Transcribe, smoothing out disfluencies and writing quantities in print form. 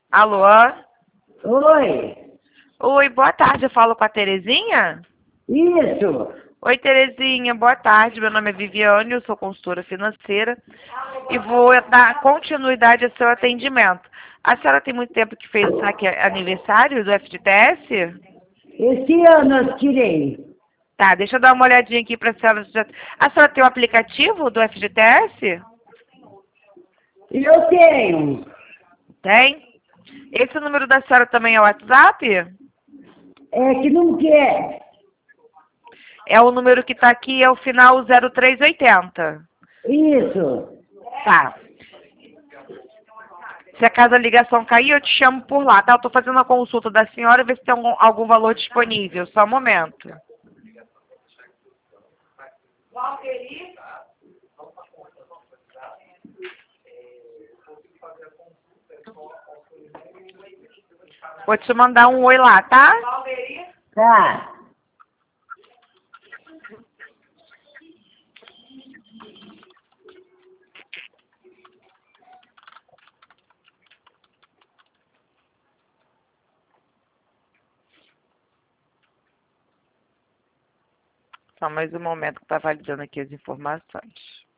Alô? Oi, Oi, boa tarde. Eu falo com a Terezinha? isso. Oi, Terezinha, boa tarde. Meu nome é Viviane, eu sou consultora financeira e vou dar continuidade ao seu atendimento. A senhora tem muito tempo que fez o saque aniversário do FGTS? Esse ano eu tirei. Tá, deixa eu dar uma olhadinha aqui para a senhora. A senhora tem o aplicativo do FGTS? Eu tenho. Tem? Esse número da senhora também é o WhatsApp? É que não quer. É o número que está aqui, é o final 0380. Isso. Tá. Se acaso a ligação cair, eu te chamo por lá, tá? Eu tô fazendo a consulta da senhora, ver se tem algum valor disponível. Só um momento. Vou te mandar um oi lá, tá? Tá. Só mais um momento que tá validando aqui as informações.